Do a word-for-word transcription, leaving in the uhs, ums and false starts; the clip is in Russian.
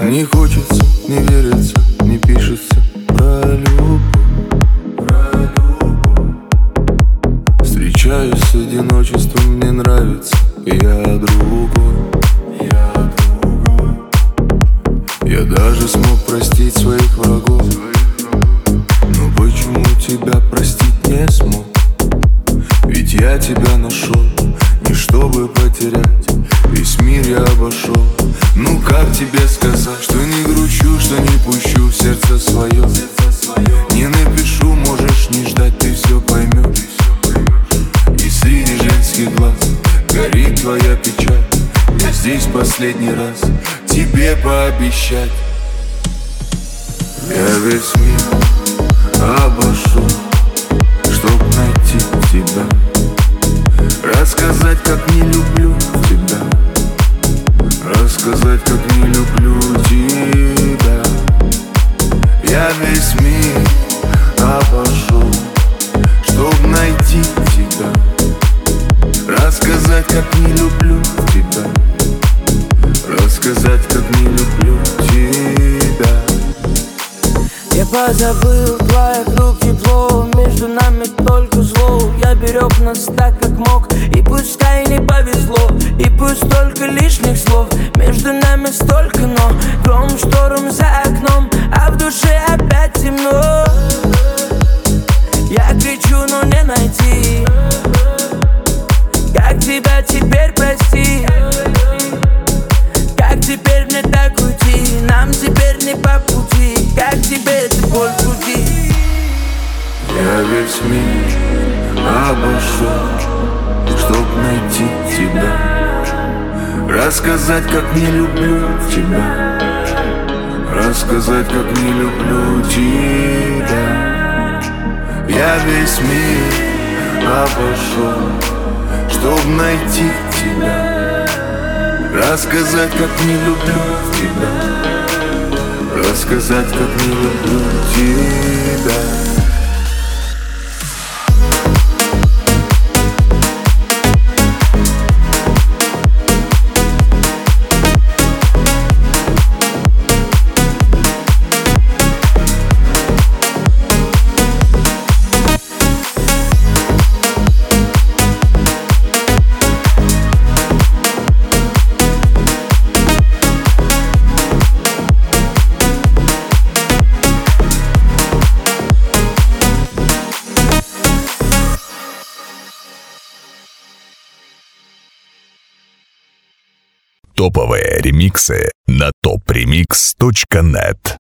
Не хочется, не верится, не пишется про любовь. Встречаюсь с одиночеством, мне нравится, я другой. Я даже смог простить своих врагов, но почему тебя простить не смог? Ведь я тебя нашел, не чтобы потерять, весь мир я обошел. Ну как тебе сказать, что не грущу, что не пущу в сердце свое. Не напишу, можешь не ждать, ты все поймешь. И среди женских глаз горит твоя печаль. Я здесь последний раз тебе пообещать. Я весь мир обошел, чтоб найти тебя, рассказать, как не люблю тебя, рассказать, как не люблю тебя. Я весь мир обошел, чтоб найти тебя, рассказать, как не люблю тебя, рассказать, как не люблю тебя. Я позабыл твоих рук тепло, между нами только зло. Я берег нас так, как мог, и пускай не повезло, и пусть столько лишних слов. Между нами столько но, гром, шторм за окном, а в душе опять темно. Я кричу, но не найти, как тебя теперь простить, как теперь мне так уйти, нам теперь не по пути, как теперь эту боль крути. Я весь мир обошел, чтоб найти тебя, рассказать, как не люблю тебя, рассказать, как не люблю тебя. Я весь мир обошел, чтоб найти тебя, рассказать, как не люблю тебя, рассказать, как не люблю тебя. Топовые ремиксы на топ ремикс точка нет.